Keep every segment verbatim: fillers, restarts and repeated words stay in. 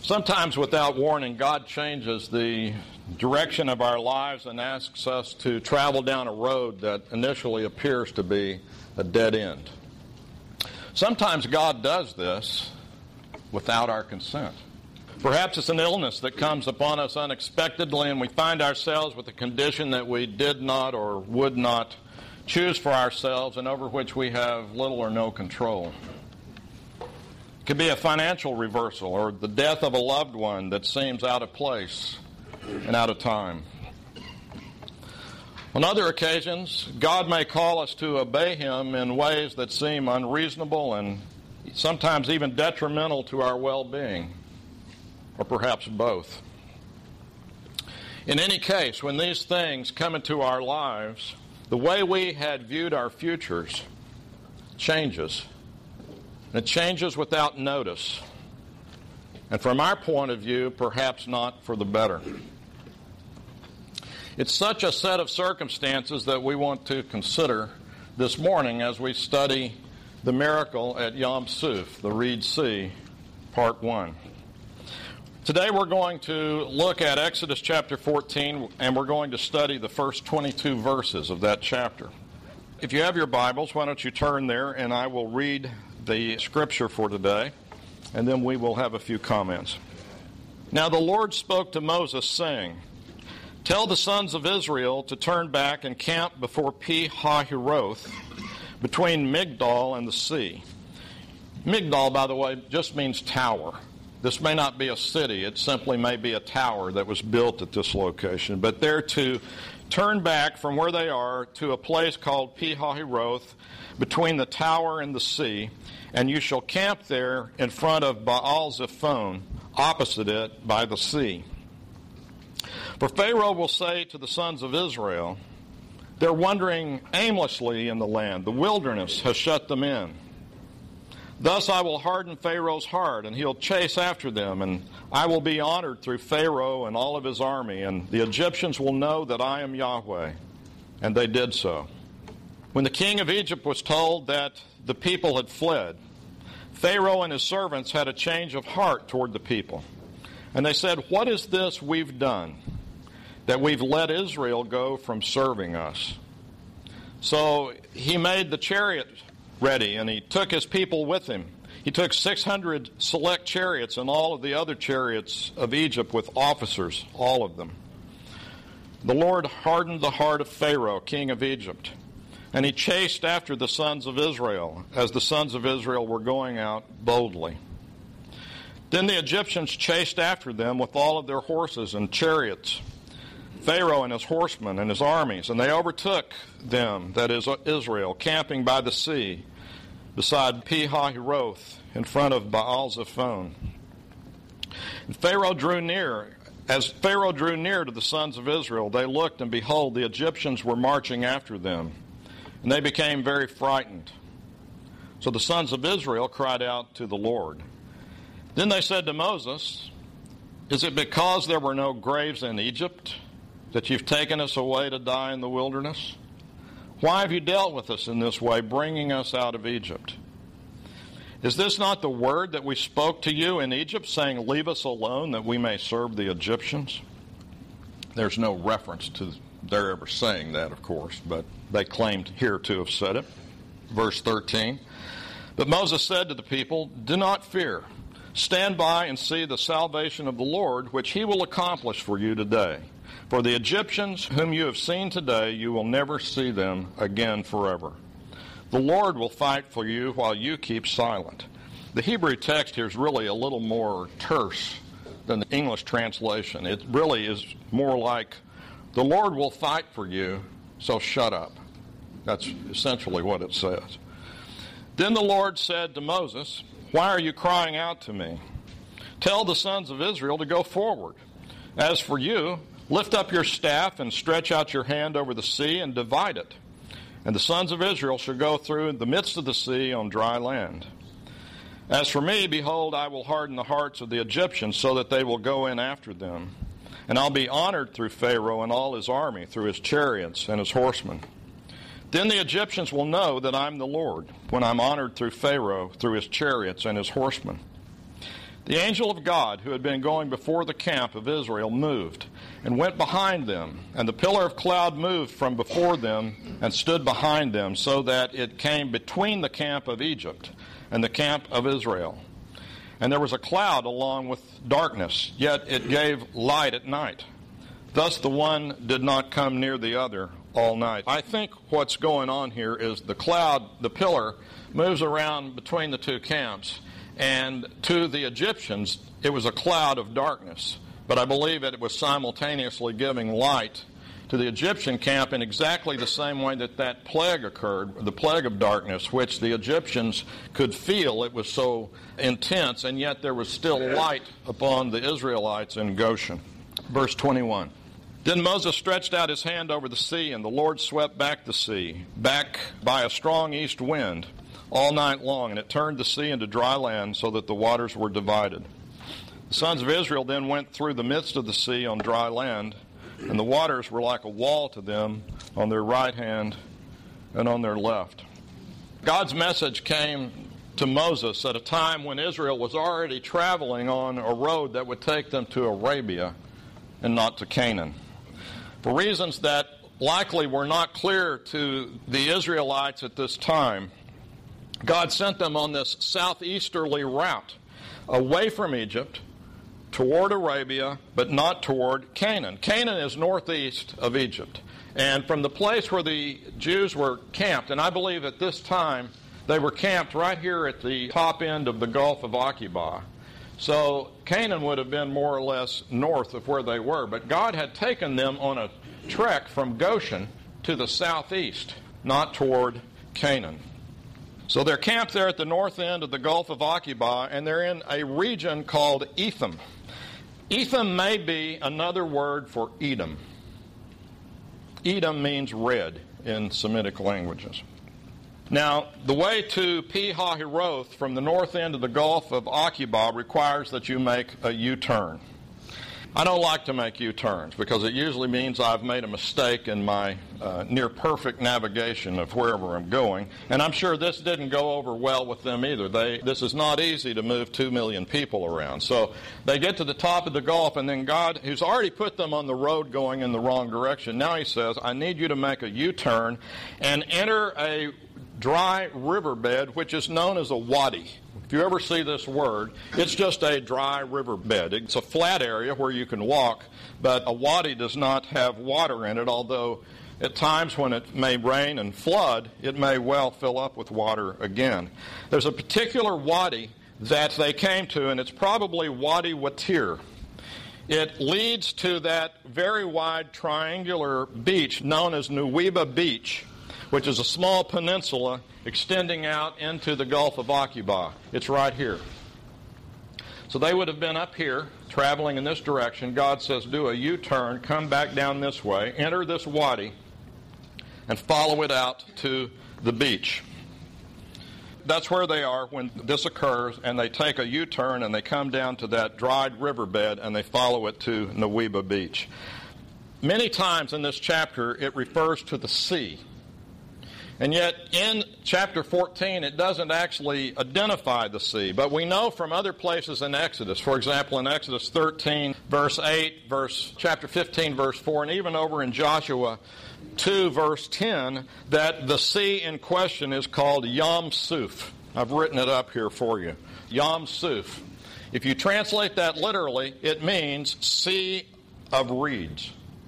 Sometimes without warning, God changes the direction of our lives and asks us to travel down a road that initially appears to be a dead end. Sometimes God does this without our consent. Perhaps it's an illness that comes upon us unexpectedly and we find ourselves with a condition that we did not or would not choose for ourselves and over which we have little or no control. It could be a financial reversal or the death of a loved one that seems out of place and out of time. On other occasions, God may call us to obey Him in ways that seem unreasonable and sometimes even detrimental to our well-being, or perhaps both. In any case, when these things come into our lives, the way we had viewed our futures changes. And it changes without notice. And from our point of view, perhaps not for the better. It's such a set of circumstances that we want to consider this morning as we study the miracle at Yam Suf, the Reed Sea, part one. Today we're going to look at Exodus chapter fourteen, and we're going to study the first twenty-two verses of that chapter. If you have your Bibles, why don't you turn there, and I will read the scripture for today, and then we will have a few comments. Now the Lord spoke to Moses, saying, "Tell the sons of Israel to turn back and camp before Pi-hahiroth, between Migdol and the sea." Migdol, by the way, just means tower. This may not be a city. It simply may be a tower that was built at this location. But they're to turn back from where they are to a place called Pi-hahiroth, between the tower and the sea, and you shall camp there in front of Baal-zephon, opposite it by the sea. For Pharaoh will say to the sons of Israel, "They're wandering aimlessly in the land. The wilderness has shut them in. Thus I will harden Pharaoh's heart, and he'll chase after them, and I will be honored through Pharaoh and all of his army, and the Egyptians will know that I am Yahweh." And they did so. When the king of Egypt was told that the people had fled, Pharaoh and his servants had a change of heart toward the people. And they said, "What is this we've done, that we've let Israel go from serving us?" So he made the chariot ready, and he took his people with him. He took six hundred select chariots and all of the other chariots of Egypt with officers, all of them. The Lord hardened the heart of Pharaoh, king of Egypt, and he chased after the sons of Israel, as the sons of Israel were going out boldly. Then the Egyptians chased after them with all of their horses and chariots, Pharaoh and his horsemen and his armies, and they overtook them, that is Israel, camping by the sea, beside Pi-hahiroth, in front of Baal-zephon. And Pharaoh drew near. As Pharaoh drew near to the sons of Israel, they looked, and behold, the Egyptians were marching after them. And they became very frightened. So the sons of Israel cried out to the Lord. Then they said to Moses, "Is it because there were no graves in Egypt that you've taken us away to die in the wilderness? Why have you dealt with us in this way, bringing us out of Egypt? Is this not the word that we spoke to you in Egypt, saying, 'Leave us alone that we may serve the Egyptians'?" There's no reference to their ever saying that, of course, but they claimed here to have said it. Verse thirteen, "But Moses said to the people, 'Do not fear. Stand by and see the salvation of the Lord, which he will accomplish for you today. For the Egyptians whom you have seen today, you will never see them again forever. The Lord will fight for you while you keep silent.'" The Hebrew text here is really a little more terse than the English translation. It really is more like, "The Lord will fight for you, so shut up." That's essentially what it says. Then the Lord said to Moses, "Why are you crying out to me? Tell the sons of Israel to go forward. As for you, lift up your staff and stretch out your hand over the sea and divide it. And the sons of Israel shall go through the midst of the sea on dry land. As for me, behold, I will harden the hearts of the Egyptians so that they will go in after them. And I'll be honored through Pharaoh and all his army, through his chariots and his horsemen. Then the Egyptians will know that I'm the Lord, when I'm honored through Pharaoh, through his chariots and his horsemen." The angel of God, who had been going before the camp of Israel, moved and went behind them. And the pillar of cloud moved from before them and stood behind them, so that it came between the camp of Egypt and the camp of Israel. And there was a cloud along with darkness, yet it gave light at night. Thus the one did not come near the other all night. I think what's going on here is the cloud, the pillar, moves around between the two camps. And to the Egyptians, it was a cloud of darkness. But I believe that it was simultaneously giving light to the Egyptian camp in exactly the same way that that plague occurred, the plague of darkness, which the Egyptians could feel. It was so intense, and yet there was still light upon the Israelites in Goshen. Verse twenty-one. Then Moses stretched out his hand over the sea, and the Lord swept back the sea, back by a strong east wind, all night long, and it turned the sea into dry land so that the waters were divided. The sons of Israel then went through the midst of the sea on dry land, and the waters were like a wall to them on their right hand and on their left. God's message came to Moses at a time when Israel was already traveling on a road that would take them to Arabia and not to Canaan. For reasons that likely were not clear to the Israelites at this time, God sent them on this southeasterly route away from Egypt toward Arabia, but not toward Canaan. Canaan is northeast of Egypt. And from the place where the Jews were camped, and I believe at this time they were camped right here at the top end of the Gulf of Aqaba. So Canaan would have been more or less north of where they were. But God had taken them on a trek from Goshen to the southeast, not toward Canaan. So they're camped there at the north end of the Gulf of Aqaba, and they're in a region called Etham. Etham may be another word for Edom. Edom means red in Semitic languages. Now, the way to Pi-hahiroth from the north end of the Gulf of Aqaba requires that you make a U-turn. I don't like to make U-turns because it usually means I've made a mistake in my uh, near-perfect navigation of wherever I'm going. And I'm sure this didn't go over well with them either. They, this is not easy to move two million people around. So they get to the top of the Gulf, and then God, who's already put them on the road going in the wrong direction, now he says, I need you to make a U-turn and enter a dry riverbed, which is known as a wadi. If you ever see this word, it's just a dry riverbed. It's a flat area where you can walk, but a wadi does not have water in it, although at times when it may rain and flood, it may well fill up with water again. There's a particular wadi that they came to, and it's probably Wadi Watir. It leads to that very wide triangular beach known as Nuweiba Beach, which is a small peninsula extending out into the Gulf of Aqaba. It's right here. So they would have been up here, traveling in this direction. God says, do a U-turn, come back down this way, enter this wadi, and follow it out to the beach. That's where they are when this occurs, and they take a U-turn, and they come down to that dried riverbed, and they follow it to Nuweiba Beach. Many times in this chapter, it refers to the sea. And yet, in chapter fourteen, it doesn't actually identify the sea. But we know from other places in Exodus, for example, in Exodus thirteen, verse eight, verse, chapter fifteen, verse four, and even over in Joshua two, verse ten, that the sea in question is called Yam Suf. I've written it up here for you. Yam Suf. If you translate that literally, it means sea of reeds.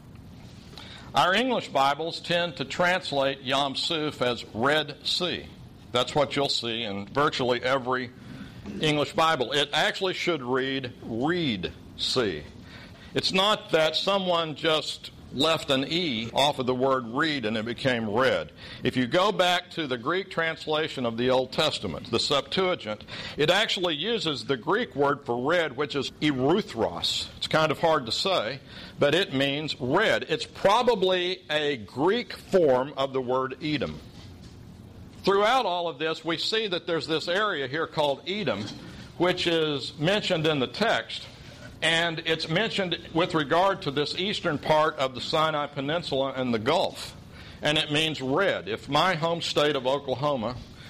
Our English Bibles tend to translate Yam Suf as Red Sea. That's what you'll see in virtually every English Bible. It actually should read Reed Sea. It's not that someone just left an E off of the word reed and it became red. If you go back to the Greek translation of the Old Testament, the Septuagint, it actually uses the Greek word for red, which is eruthros. It's kind of hard to say, but it means red. It's probably a Greek form of the word Edom. Throughout all of this, we see that there's this area here called Edom, which is mentioned in the text. And it's mentioned with regard to this eastern part of the Sinai Peninsula and the Gulf. And it means red. If my home state of Oklahoma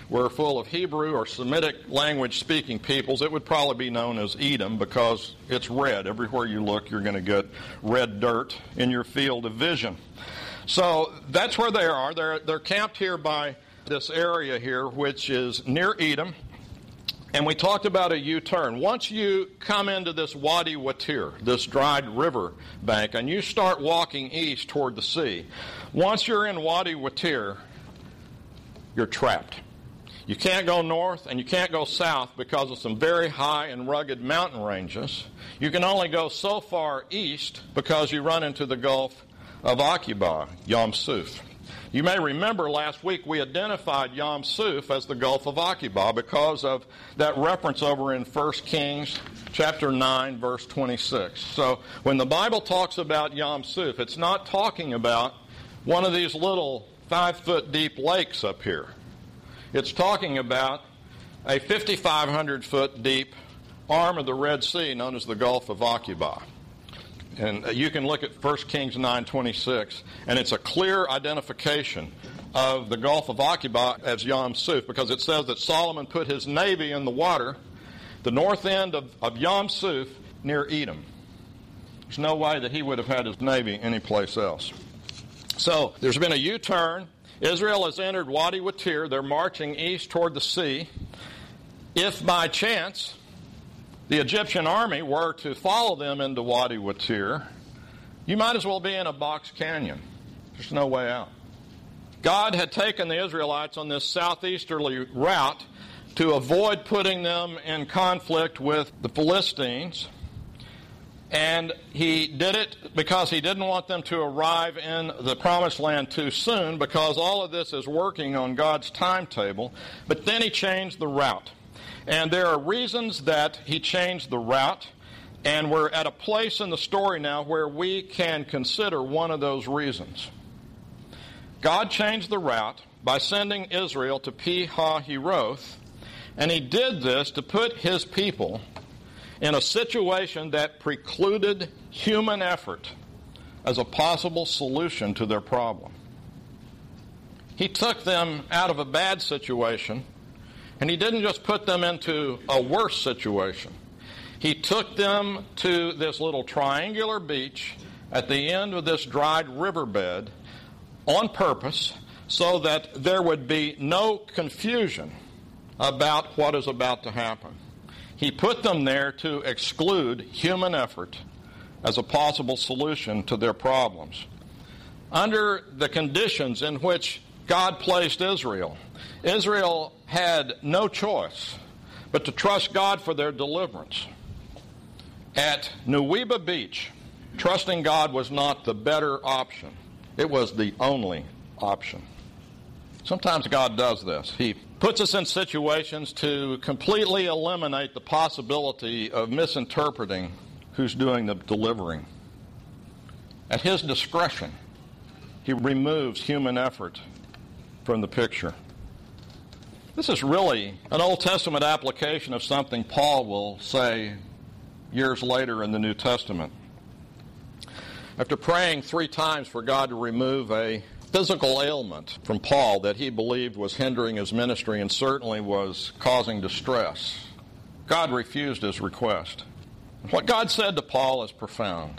were full of Hebrew or Semitic language-speaking peoples, it would probably be known as Edom because it's red. Everywhere you look, you're going to get red dirt in your field of vision. So that's where they are. They're, they're camped here by this area here, which is near Edom. And we talked about a U-turn. Once you come into this Wadi Watir, this dried river bank, and you start walking east toward the sea, once you're in Wadi Watir, you're trapped. You can't go north and you can't go south because of some very high and rugged mountain ranges. You can only go so far east because you run into the Gulf of Aqaba, Yam Suf. You may remember last week we identified Yam Suf as the Gulf of Aqaba because of that reference over in First Kings chapter nine, verse twenty-six. So when the Bible talks about Yam Suf, it's not talking about one of these little five-foot deep lakes up here. It's talking about a fifty-five hundred foot deep arm of the Red Sea known as the Gulf of Aqaba. And you can look at First Kings nine twenty-six, and it's a clear identification of the Gulf of Aqaba as Yam Suf, because it says that Solomon put his navy in the water, the north end of, of Yam Suf, near Edom. There's no way that he would have had his navy anyplace else. So there's been a U-turn. Israel has entered Wadi Watir. They're marching east toward the sea. If by chance the Egyptian army were to follow them into Wadi Watir, you might as well be in a box canyon. There's no way out. God had taken the Israelites on this southeasterly route to avoid putting them in conflict with the Philistines, and he did it because he didn't want them to arrive in the promised land too soon, because all of this is working on God's timetable. But then he changed the route. And there are reasons that he changed the route, and we're at a place in the story now where we can consider one of those reasons. God changed the route by sending Israel to Pi-hahiroth, and he did this to put his people in a situation that precluded human effort as a possible solution to their problem. He took them out of a bad situation, and he didn't just put them into a worse situation. He took them to this little triangular beach at the end of this dried riverbed on purpose so that there would be no confusion about what is about to happen. He put them there to exclude human effort as a possible solution to their problems. Under the conditions in which God placed Israel, Israel had no choice but to trust God for their deliverance. At Nuweiba Beach, trusting God was not the better option. It was the only option. Sometimes God does this. He puts us in situations to completely eliminate the possibility of misinterpreting who's doing the delivering. At his discretion, he removes human effort from the picture. This is really an Old Testament application of something Paul will say years later in the New Testament. After praying three times for God to remove a physical ailment from Paul that he believed was hindering his ministry and certainly was causing distress, God refused his request. What God said to Paul is profound.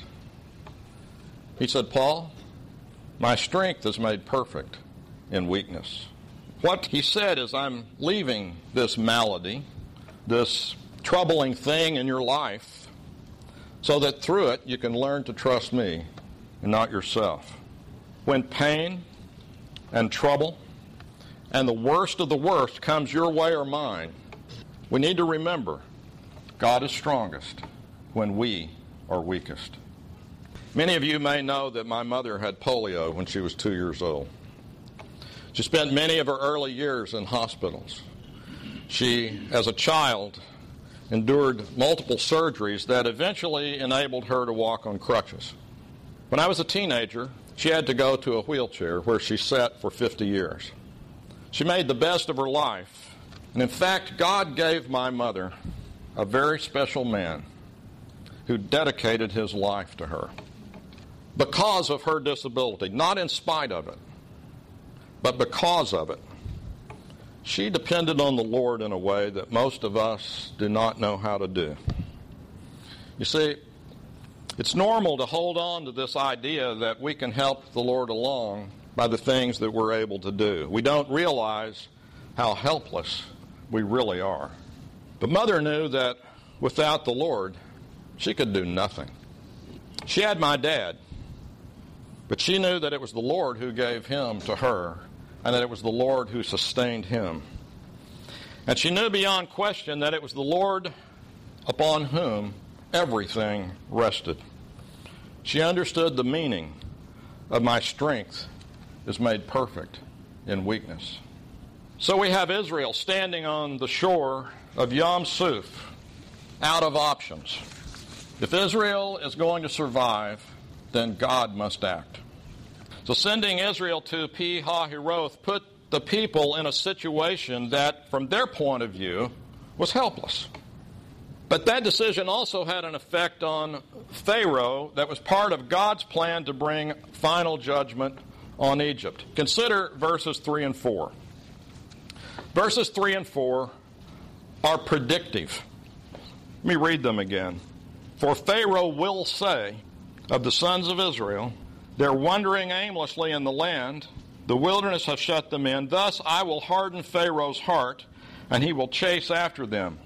He said, "Paul, my strength is made perfect in weakness." What he said is, I'm leaving this malady, this troubling thing in your life, so that through it you can learn to trust me and not yourself. When pain and trouble and the worst of the worst comes your way or mine, we need to remember God is strongest when we are weakest. Many of you may know that my mother had polio when she was two years old. She spent many of her early years in hospitals. She, as a child, endured multiple surgeries that eventually enabled her to walk on crutches. When I was a teenager, she had to go to a wheelchair where she sat for fifty years. She made the best of her life. And in fact, God gave my mother a very special man who dedicated his life to her because of her disability, not in spite of it, but because of it. she depended on the Lord in a way that most of us do not know how to do. You see, it's normal to hold on to this idea that we can help the Lord along by the things that we're able to do. We don't realize how helpless we really are. But Mother knew that without the Lord, she could do nothing. She had my dad, but she knew that it was the Lord who gave him to her, and that it was the Lord who sustained him. And she knew beyond question that it was the Lord upon whom everything rested. She understood the meaning of my strength is made perfect in weakness. So we have Israel standing on the shore of Yam Suf, out of options. If Israel is going to survive, then God must act. So sending Israel to Pi-hahiroth put the people in a situation that, from their point of view, was helpless. But that decision also had an effect on Pharaoh that was part of God's plan to bring final judgment on Egypt. Consider verses three and four. Verses three and four are predictive. Let me read them again. For Pharaoh will say of the sons of Israel, they're wandering aimlessly in the land. The wilderness has shut them in. Thus I will harden Pharaoh's heart, and he will chase after them.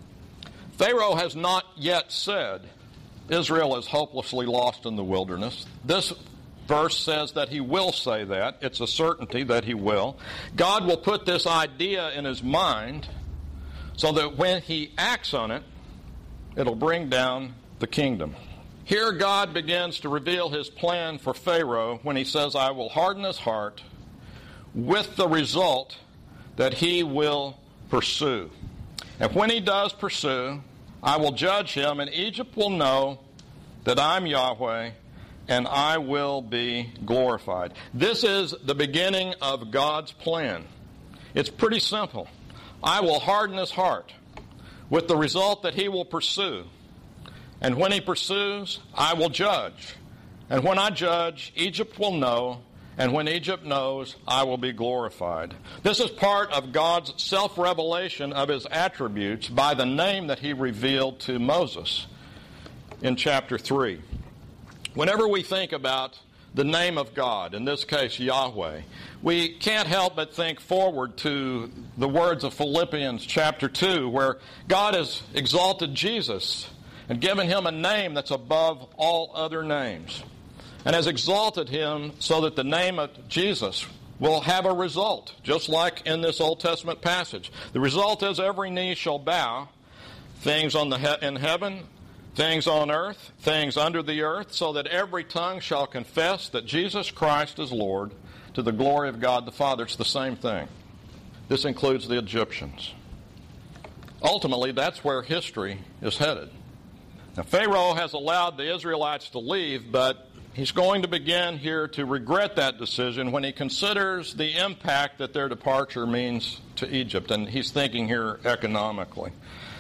Pharaoh has not yet said Israel is hopelessly lost in the wilderness. This verse says that he will say that. It's a certainty that he will. God will put this idea in his mind so that when he acts on it, it'll bring down the kingdom. Here God begins to reveal his plan for Pharaoh when he says, I will harden his heart, with the result that he will pursue. And when he does pursue, I will judge him, and Egypt will know that I'm Yahweh, and I will be glorified. This is the beginning of God's plan. It's pretty simple. I will harden his heart, with the result that he will pursue. And when he pursues, I will judge. And when I judge, Egypt will know, and when Egypt knows, I will be glorified. This is part of God's self-revelation of his attributes by the name that he revealed to Moses in chapter three. Whenever we think about the name of God, in this case Yahweh, we can't help but think forward to the words of Philippians chapter two, where God has exalted Jesus and given him a name that's above all other names, and has exalted him so that the name of Jesus will have a result, just like in this Old Testament passage. The result is every knee shall bow, things on the he- in heaven, things on earth, things under the earth, so that every tongue shall confess that Jesus Christ is Lord, to the glory of God the Father. It's the same thing. This includes the Egyptians. Ultimately, that's where history is headed. Now, Pharaoh has allowed the Israelites to leave, but he's going to begin here to regret that decision when he considers the impact that their departure means to Egypt, and he's thinking here economically.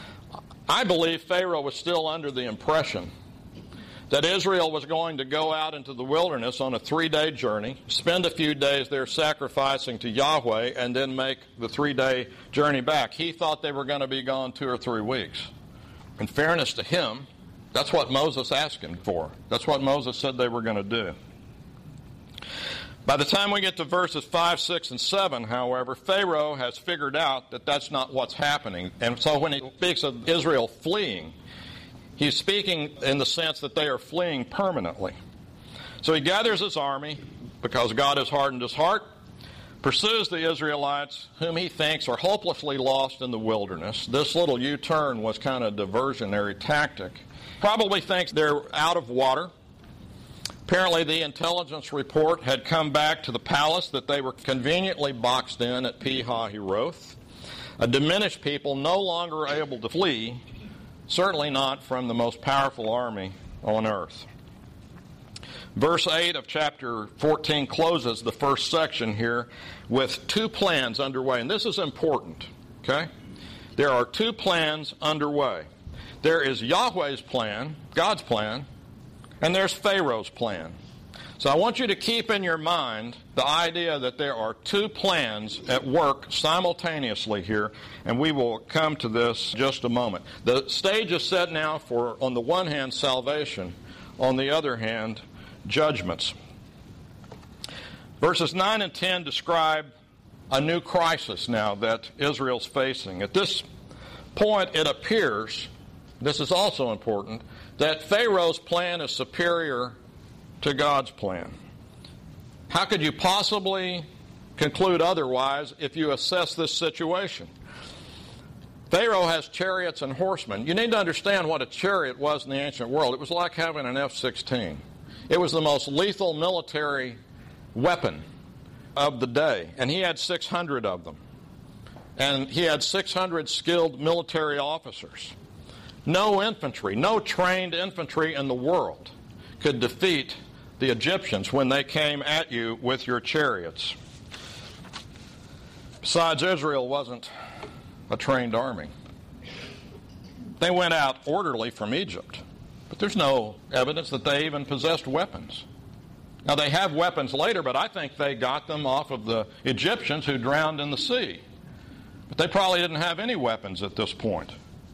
I believe Pharaoh was still under the impression that Israel was going to go out into the wilderness on a three-day journey, spend a few days there sacrificing to Yahweh, and then make the three-day journey back. He thought they were going to be gone two or three weeks. In fairness to him, that's what Moses asked him for. That's what Moses said they were going to do. By the time we get to verses five, six, and seven, however, Pharaoh has figured out that that's not what's happening. And so when he speaks of Israel fleeing, he's speaking in the sense that they are fleeing permanently. So he gathers his army, because God has hardened his heart, pursues the Israelites, whom he thinks are hopelessly lost in the wilderness. This little U-turn was kind of a diversionary tactic. Probably thinks they're out of water. Apparently the intelligence report had come back to the palace that they were conveniently boxed in at Pi-hahiroth. A diminished people no longer able to flee, certainly not from the most powerful army on earth. Verse eight of chapter fourteen closes the first section here with two plans underway. And this is important, okay? There are two plans underway. There is Yahweh's plan, God's plan, and there's Pharaoh's plan. So I want you to keep in your mind the idea that there are two plans at work simultaneously here, and we will come to this in just a moment. The stage is set now for, on the one hand, salvation, on the other hand, judgments. Verses nine and ten describe a new crisis now that Israel's facing. At this point, it appears, this is also important, that Pharaoh's plan is superior to God's plan. How could you possibly conclude otherwise if you assess this situation? Pharaoh has chariots and horsemen. You need to understand what a chariot was in the ancient world. It was like having an F sixteen. It was the most lethal military weapon of the day, and he had six hundred of them. And he had six hundred skilled military officers. No infantry, no trained infantry in the world could defeat the Egyptians when they came at you with your chariots. Besides, Israel wasn't a trained army. They went out orderly from Egypt, but there's no evidence that they even possessed weapons. Now, they have weapons later, but I think they got them off of the Egyptians who drowned in the sea. But they probably didn't have any weapons at this point.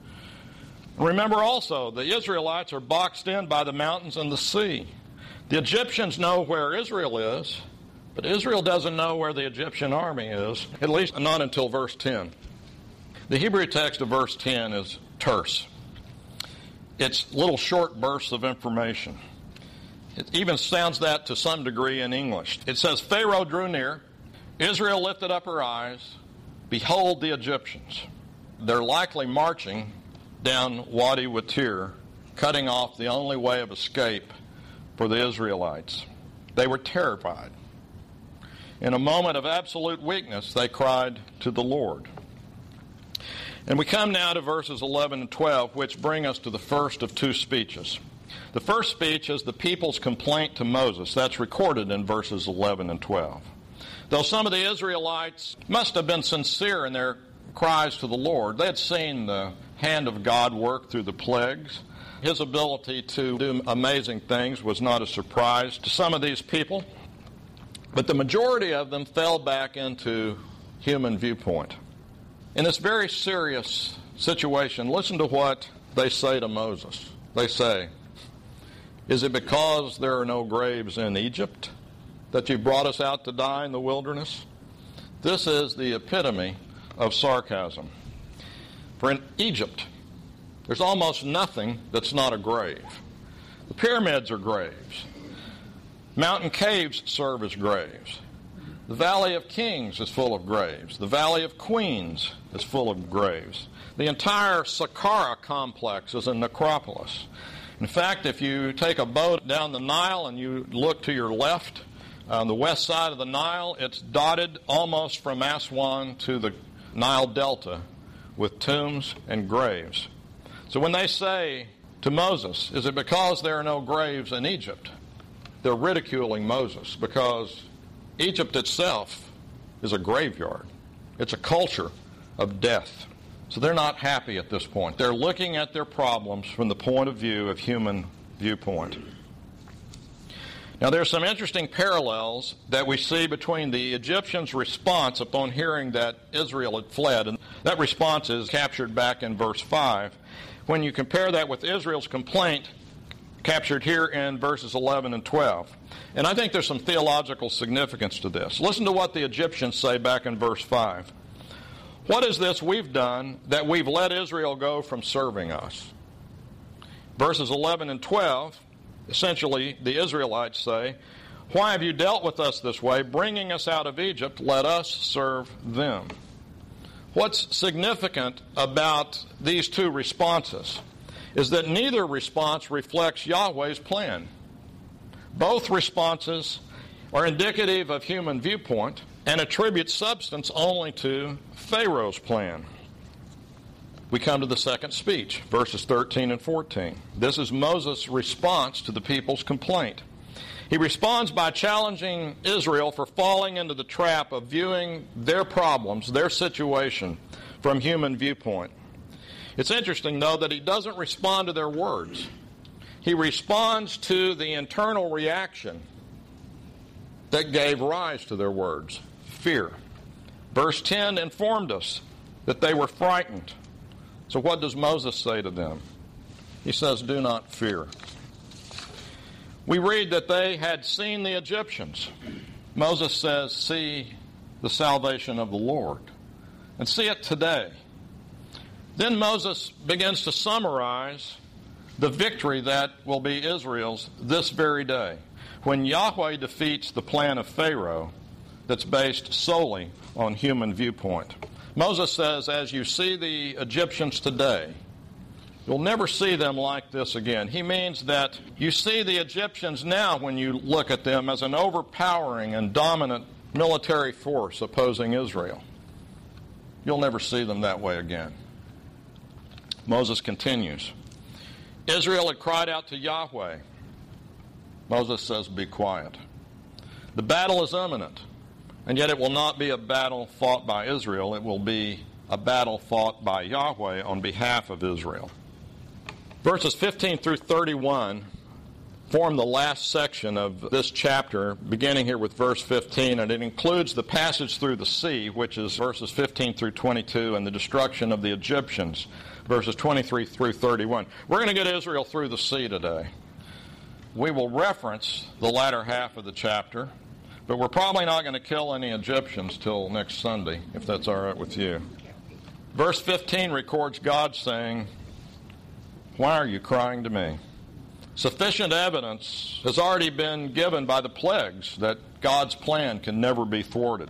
Remember also, the Israelites are boxed in by the mountains and the sea. The Egyptians know where Israel is, but Israel doesn't know where the Egyptian army is, at least not until verse ten. The Hebrew text of verse ten is terse. It's little short bursts of information. It even sounds that to some degree in English. It says, Pharaoh drew near, Israel lifted up her eyes, behold the Egyptians. They're likely marching down Wadi Watir, cutting off the only way of escape for the Israelites. They were terrified. In a moment of absolute weakness, they cried to the Lord. And we come now to verses eleven and twelve, which bring us to the first of two speeches. The first speech is the people's complaint to Moses. That's recorded in verses eleven and twelve. Though some of the Israelites must have been sincere in their cries to the Lord, they had seen the hand of God work through the plagues. His ability to do amazing things was not a surprise to some of these people. But the majority of them fell back into human viewpoint. In this very serious situation, listen to what they say to Moses. They say, is it because there are no graves in Egypt that you brought us out to die in the wilderness? This is the epitome of sarcasm. For in Egypt, there's almost nothing that's not a grave. The pyramids are graves. Mountain caves serve as graves. The Valley of Kings is full of graves. The Valley of Queens is full of graves. The entire Saqqara complex is a necropolis. In fact, if you take a boat down the Nile and you look to your left, on the west side of the Nile, it's dotted almost from Aswan to the Nile Delta with tombs and graves. So when they say to Moses, is it because there are no graves in Egypt? They're ridiculing Moses because Egypt itself is a graveyard. It's a culture of death. So they're not happy at this point. They're looking at their problems from the point of view of human viewpoint. Now, there are some interesting parallels that we see between the Egyptians' response upon hearing that Israel had fled, and that response is captured back in verse five. When you compare that with Israel's complaint captured here in verses eleven and twelve. And I think there's some theological significance to this. Listen to what the Egyptians say back in verse five. What is this we've done that we've let Israel go from serving us? Verses eleven and twelve, essentially the Israelites say, why have you dealt with us this way, bringing us out of Egypt? Let us serve them. What's significant about these two responses is that neither response reflects Yahweh's plan. Both responses are indicative of human viewpoint and attribute substance only to Pharaoh's plan. We come to the second speech, verses thirteen and fourteen. This is Moses' response to the people's complaint. He responds by challenging Israel for falling into the trap of viewing their problems, their situation, from human viewpoint. It's interesting, though, that he doesn't respond to their words. He responds to the internal reaction that gave rise to their words? Fear. Verse ten informed us that they were frightened. So what does Moses say to them? He says, do not fear. We read that they had seen the Egyptians. Moses says, see the salvation of the Lord. And see it today. Then Moses begins to summarize the victory that will be Israel's this very day, when Yahweh defeats the plan of Pharaoh that's based solely on human viewpoint. Moses says, as you see the Egyptians today, you'll never see them like this again. He means that you see the Egyptians now when you look at them as an overpowering and dominant military force opposing Israel. You'll never see them that way again. Moses continues. Israel had cried out to Yahweh. Moses says, be quiet. The battle is imminent, and yet it will not be a battle fought by Israel. It will be a battle fought by Yahweh on behalf of Israel. Verses fifteen through thirty-one form the last section of this chapter, beginning here with verse fifteen, and it includes the passage through the sea, which is verses fifteen through twenty-two, and the destruction of the Egyptians, verses twenty-three through thirty-one. We're going to get Israel through the sea today. We will reference the latter half of the chapter, but we're probably not going to kill any Egyptians till next Sunday, if that's all right with you. Verse fifteen records God saying, why are you crying to me? Sufficient evidence has already been given by the plagues that God's plan can never be thwarted.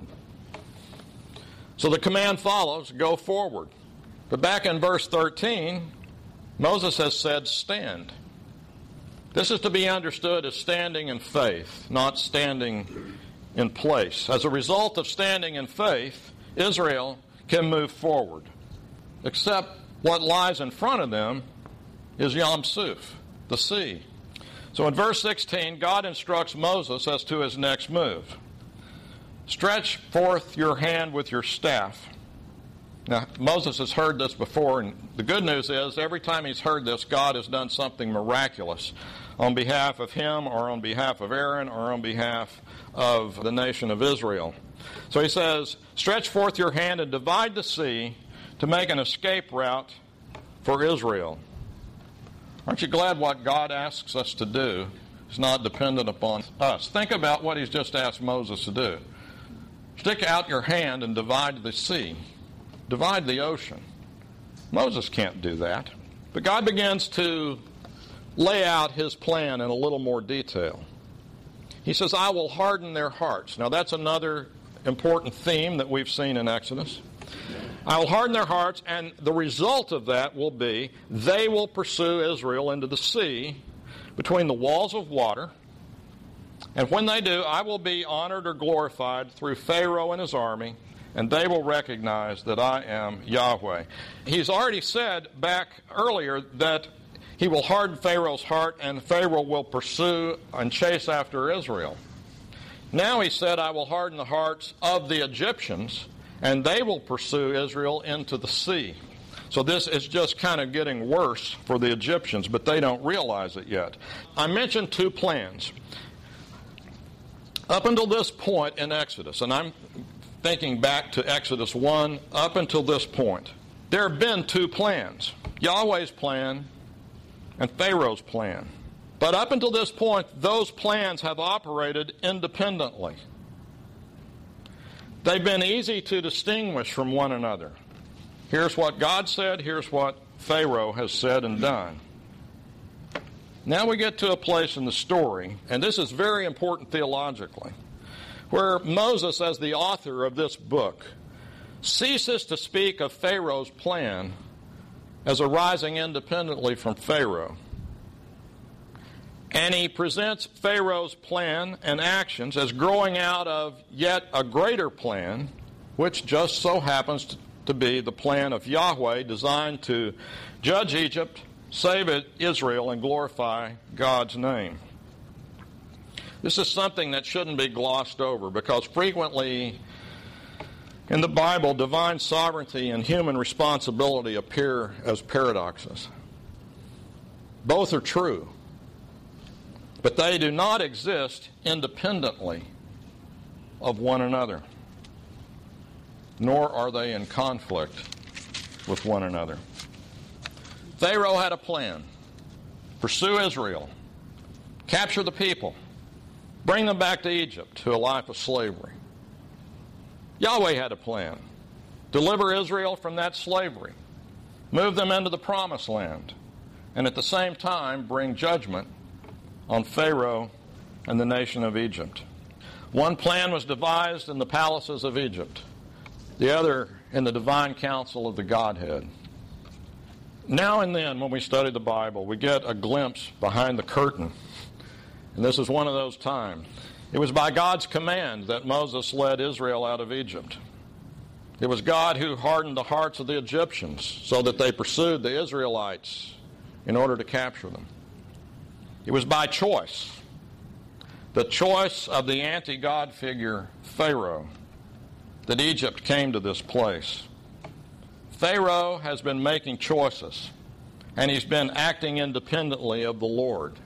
So the command follows, go forward. But back in verse thirteen, Moses has said, stand. This is to be understood as standing in faith, not standing in place. As a result of standing in faith, Israel can move forward. Except what lies in front of them is Yam Suf, the sea. So in verse sixteen, God instructs Moses as to his next move. Stretch forth your hand with your staff. Now, Moses has heard this before, and the good news is every time he's heard this, God has done something miraculous on behalf of him or on behalf of Aaron or on behalf of the nation of Israel. So he says, stretch forth your hand and divide the sea to make an escape route for Israel. Aren't you glad what God asks us to do is not dependent upon us? Think about what he's just asked Moses to do. Stick out your hand and divide the sea. Divide the ocean. Moses can't do that. But God begins to lay out his plan in a little more detail. He says, I will harden their hearts. Now that's another important theme that we've seen in Exodus. I will harden their hearts, and the result of that will be they will pursue Israel into the sea between the walls of water. And when they do, I will be honored or glorified through Pharaoh and his army, and they will recognize that I am Yahweh. He's already said back earlier that he will harden Pharaoh's heart, and Pharaoh will pursue and chase after Israel. Now he said, I will harden the hearts of the Egyptians, and they will pursue Israel into the sea. So this is just kind of getting worse for the Egyptians, but they don't realize it yet. I mentioned two plans. Up until this point in Exodus, and I'm thinking back to Exodus one, up until this point, there have been two plans, Yahweh's plan and Pharaoh's plan. But up until this point, those plans have operated independently. They've been easy to distinguish from one another. Here's what God said, here's what Pharaoh has said and done. Now we get to a place in the story, and this is very important theologically, where Moses, as the author of this book, ceases to speak of Pharaoh's plan as arising independently from Pharaoh. And he presents Pharaoh's plan and actions as growing out of yet a greater plan, which just so happens to be the plan of Yahweh, designed to judge Egypt, save Israel, and glorify God's name. This is something that shouldn't be glossed over, because frequently in the Bible, divine sovereignty and human responsibility appear as paradoxes. Both are true, but they do not exist independently of one another, nor are they in conflict with one another. Pharaoh had a plan. Pursue Israel, capture the people, bring them back to Egypt to a life of slavery. Yahweh had a plan. Deliver Israel from that slavery, move them into the promised land, and at the same time bring judgment on Pharaoh and the nation of Egypt. One plan was devised in the palaces of Egypt, the other in the divine council of the Godhead. Now and then, when we study the Bible, we get a glimpse behind the curtain, and this is one of those times. It was by God's command that Moses led Israel out of Egypt. It was God who hardened the hearts of the Egyptians so that they pursued the Israelites in order to capture them. It was by choice, the choice of the anti-God figure Pharaoh, that Egypt came to this place. Pharaoh has been making choices, and he's been acting independently of the Lord.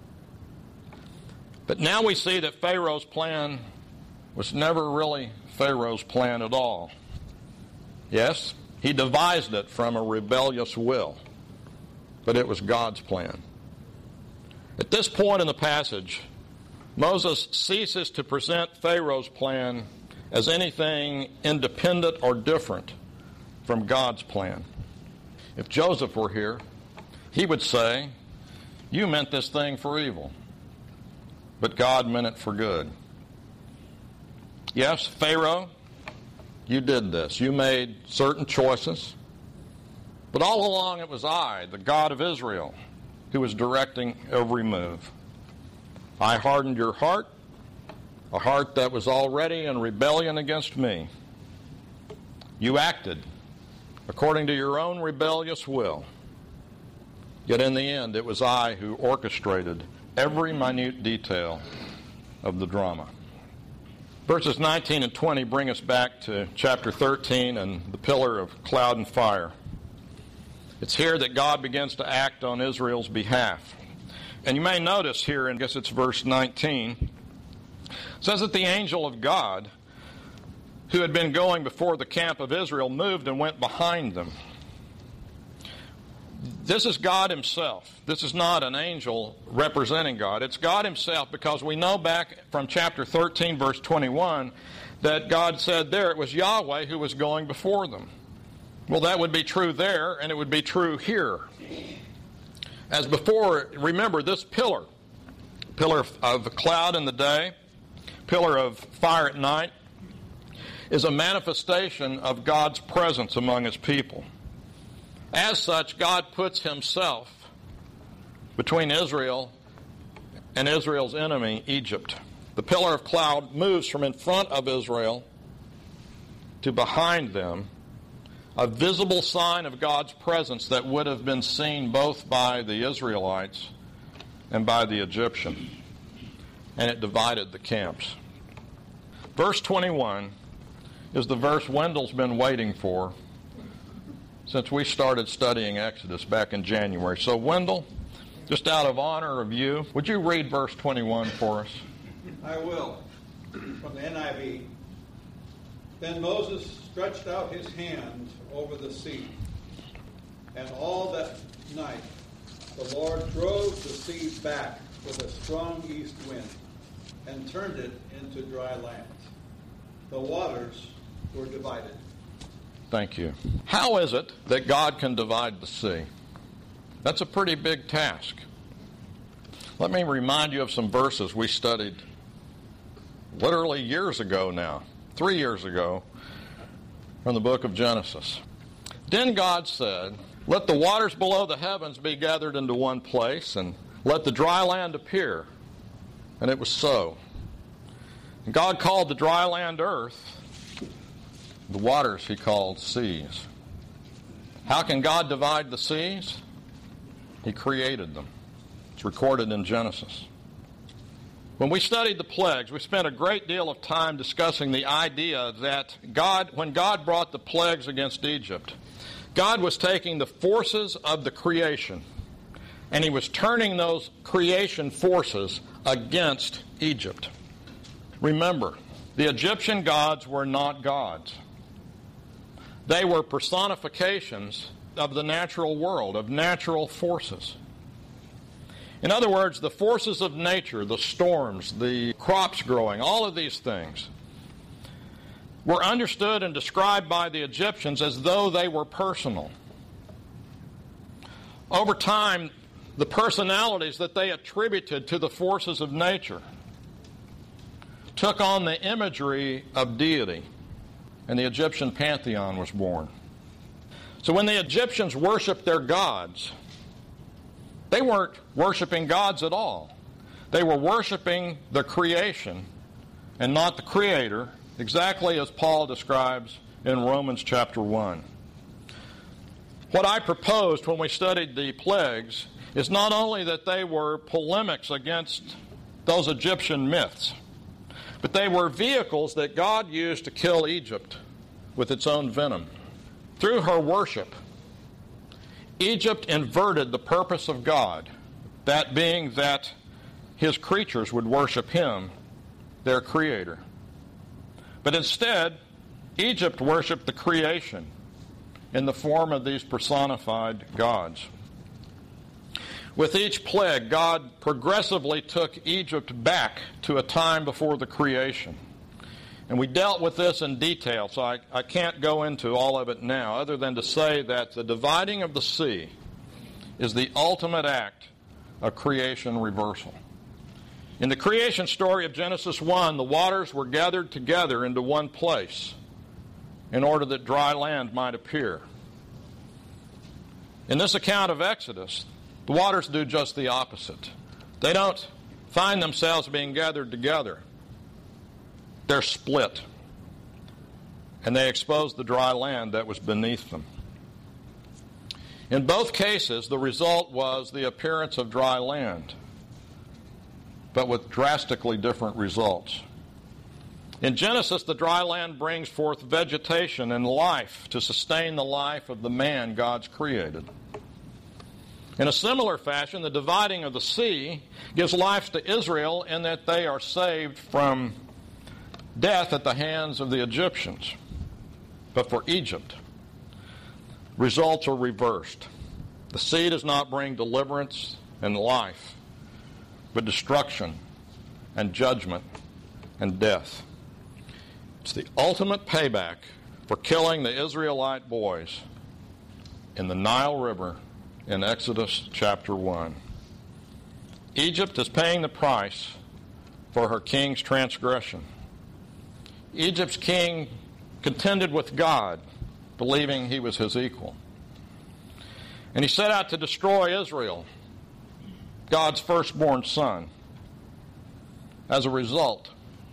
But now we see that Pharaoh's plan was never really Pharaoh's plan at all. Yes, he devised it from a rebellious will, but it was God's plan. At this point in the passage, Moses ceases to present Pharaoh's plan as anything independent or different from God's plan. If Joseph were here, he would say, "You meant this thing for evil, but God meant it for good." Yes, Pharaoh, you did this. You made certain choices. But all along it was I, the God of Israel, who was directing every move. I hardened your heart, a heart that was already in rebellion against me. You acted according to your own rebellious will. Yet in the end, it was I who orchestrated every minute detail of the drama. Verses nineteen and twenty bring us back to chapter thirteen and the pillar of cloud and fire. It's here that God begins to act on Israel's behalf. And you may notice here, and I guess it's verse nineteen, it says that the angel of God, who had been going before the camp of Israel, moved and went behind them. This is God himself. This is not an angel representing God. It's God himself, because we know back from chapter thirteen, verse twenty-one, that God said there it was Yahweh who was going before them. Well, that would be true there, and it would be true here. As before, remember this pillar, pillar of cloud in the day, pillar of fire at night, is a manifestation of God's presence among his people. As such, God puts himself between Israel and Israel's enemy, Egypt. The pillar of cloud moves from in front of Israel to behind them, a visible sign of God's presence that would have been seen both by the Israelites and by the Egyptians. And it divided the camps. Verse twenty-one is the verse Wendell's been waiting for since we started studying Exodus back in January. So, Wendell, just out of honor of you, would you read verse twenty-one for us? I will, from the N I V. Then Moses stretched out his hand over the sea, and all that night the Lord drove the sea back with a strong east wind and turned it into dry land. The waters were divided. Thank you. How is it that God can divide the sea? That's a pretty big task. Let me remind you of some verses we studied literally years ago now, three years ago, from the book of Genesis. Then God said, "Let the waters below the heavens be gathered into one place, and let the dry land appear." And it was so. And God called the dry land earth. The waters he called seas. How can God divide the seas? He created them. It's recorded in Genesis. When we studied the plagues, we spent a great deal of time discussing the idea that God, when God brought the plagues against Egypt, God was taking the forces of the creation and he was turning those creation forces against Egypt. Remember, The Egyptian gods were not gods. They were personifications of the natural world, of natural forces. In other words, the forces of nature, the storms, the crops growing, all of these things were understood and described by the Egyptians as though they were personal. Over time, the personalities that they attributed to the forces of nature took on the imagery of deity, and the Egyptian pantheon was born. So when the Egyptians worshiped their gods, they weren't worshiping gods at all. They were worshiping the creation and not the Creator, exactly as Paul describes in Romans chapter one. What I proposed when we studied the plagues is not only that they were polemics against those Egyptian myths, but they were vehicles that God used to kill Egypt with its own venom. Through her worship, Egypt inverted the purpose of God, that being that his creatures would worship him, their creator. But instead, Egypt worshiped the creation in the form of these personified gods. With each plague, God progressively took Egypt back to a time before the creation. And we dealt with this in detail, so I, I can't go into all of it now, other than to say that the dividing of the sea is the ultimate act of creation reversal. In the creation story of Genesis one, the waters were gathered together into one place in order that dry land might appear. In this account of Exodus, the waters do just the opposite. They don't find themselves being gathered together. They're split. And they expose the dry land that was beneath them. In both cases, the result was the appearance of dry land, but with drastically different results. In Genesis, the dry land brings forth vegetation and life to sustain the life of the man God's created. In a similar fashion, the dividing of the sea gives life to Israel in that they are saved from death at the hands of the Egyptians. But for Egypt, results are reversed. The sea does not bring deliverance and life, but destruction and judgment and death. It's the ultimate payback for killing the Israelite boys in the Nile River in Exodus chapter one. Egypt is paying the price for her king's transgression. Egypt's king contended with God, believing he was his equal. And he set out to destroy Israel, God's firstborn son. As a result,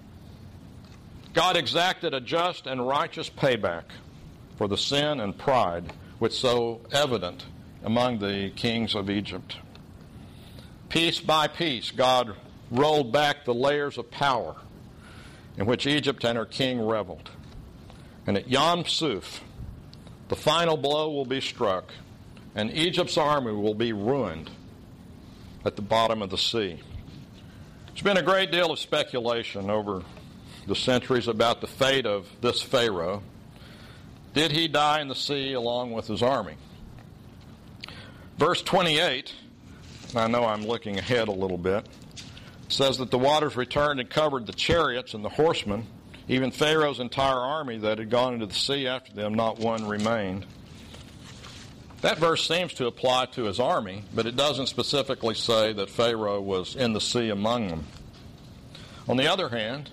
God exacted a just and righteous payback for the sin and pride which so evident among the kings of Egypt. Piece by piece, God rolled back the layers of power in which Egypt and her king reveled. And at Yom Suf, the final blow will be struck, and Egypt's army will be ruined at the bottom of the sea. There's been a great deal of speculation over the centuries about the fate of this Pharaoh. Did he die in the sea along with his army? Verse twenty-eight, I know I'm looking ahead a little bit, says that the waters returned and covered the chariots and the horsemen, even Pharaoh's entire army that had gone into the sea after them, not one remained. That verse seems to apply to his army, but it doesn't specifically say that Pharaoh was in the sea among them. On the other hand,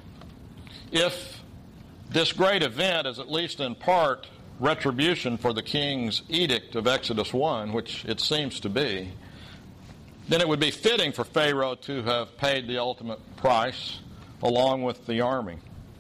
if this great event is at least in part retribution for the king's edict of Exodus one, which it seems to be, then it would be fitting for Pharaoh to have paid the ultimate price along with the army.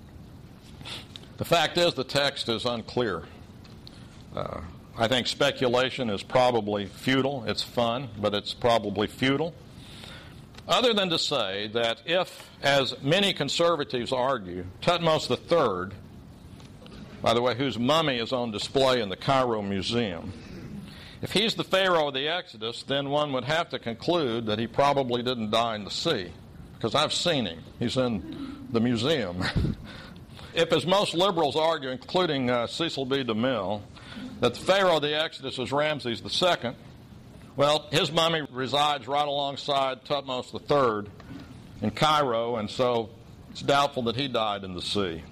The fact is, the text is unclear. Uh, I think speculation is probably futile. It's fun, but it's probably futile. Other than to say that if, as many conservatives argue, Thutmose the Third, by the way, whose mummy is on display in the Cairo Museum, if he's the Pharaoh of the Exodus, then one would have to conclude that he probably didn't die in the sea, because I've seen him. He's in the museum. if, as most liberals argue, including uh, Cecil B. DeMille, that the Pharaoh of the Exodus was Ramses the Second, well, his mummy resides right alongside Thutmose the Third in Cairo, and so it's doubtful that he died in the sea.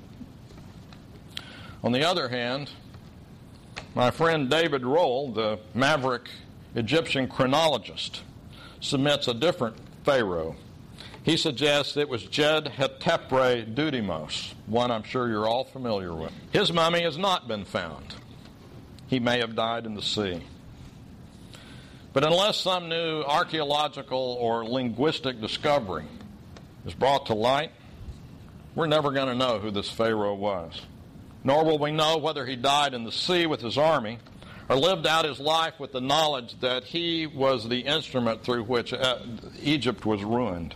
On the other hand, my friend David Rohl, the maverick Egyptian chronologist, submits a different Pharaoh. He suggests it was Jed-Hetepre Dudimos, one I'm sure you're all familiar with. His mummy has not been found. He may have died in the sea. But unless some new archaeological or linguistic discovery is brought to light, we're never going to know who this Pharaoh was. Nor will we know whether he died in the sea with his army or lived out his life with the knowledge that he was the instrument through which Egypt was ruined.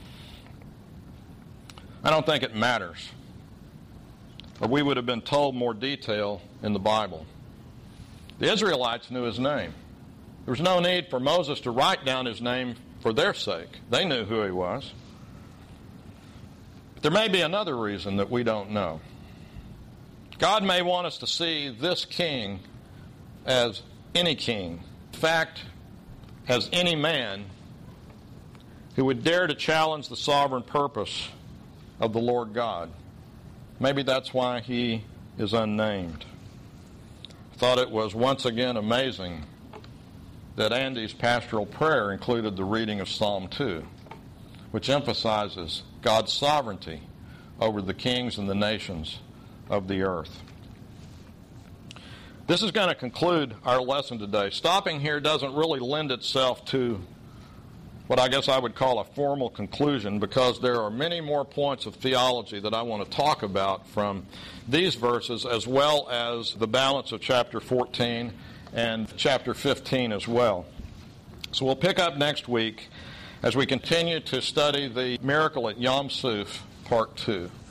I don't think it matters, or we would have been told more detail in the Bible. The Israelites knew his name. There was no need for Moses to write down his name for their sake. They knew who he was. But there may be another reason that we don't know. God may want us to see this king as any king. In fact, as any man who would dare to challenge the sovereign purpose of the Lord God. Maybe that's why he is unnamed. I thought it was once again amazing that Andy's pastoral prayer included the reading of Psalm two, which emphasizes God's sovereignty over the kings and the nations of the earth. This is going to conclude our lesson today. Stopping here doesn't really lend itself to what I guess I would call a formal conclusion, because there are many more points of theology that I want to talk about from these verses, as well as the balance of chapter fourteen and chapter fifteen as well. So we'll pick up next week as we continue to study the miracle at Yom Suf, part two.